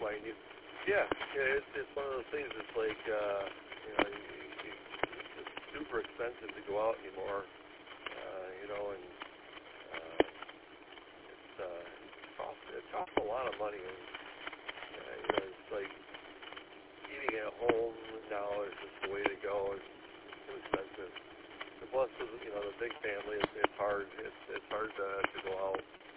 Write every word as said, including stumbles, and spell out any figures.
why you need. Yeah, yeah, it's it's one of those things. It's like uh, you know, you, you, it's just super expensive to go out anymore. Uh, you know, and uh, it's uh, it costs it costs a lot of money. And uh, you know, it's like eating at home now is just the way to go. It's too expensive. And plus, you know, the big family, it's, it's hard. It's it's hard to to go out.